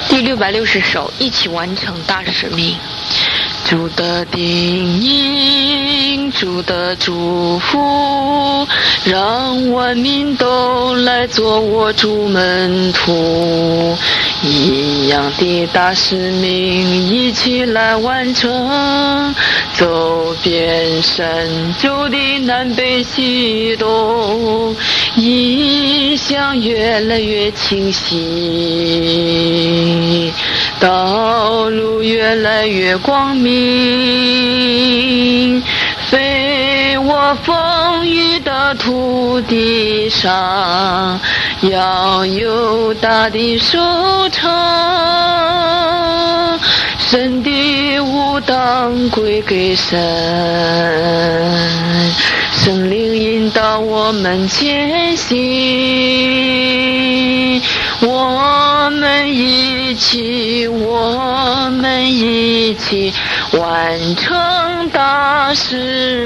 第660首，一起完成大使命。主的叮咛，主的祝福，让万民都来做我主门徒。一样的大使命，一起来完成，走遍神州的南北西东，意向越来越清晰，道路越来越光明，非我风雨的土地上，要有大的收成，神的武当归给神，圣灵引导我们前行，我们一起完成大使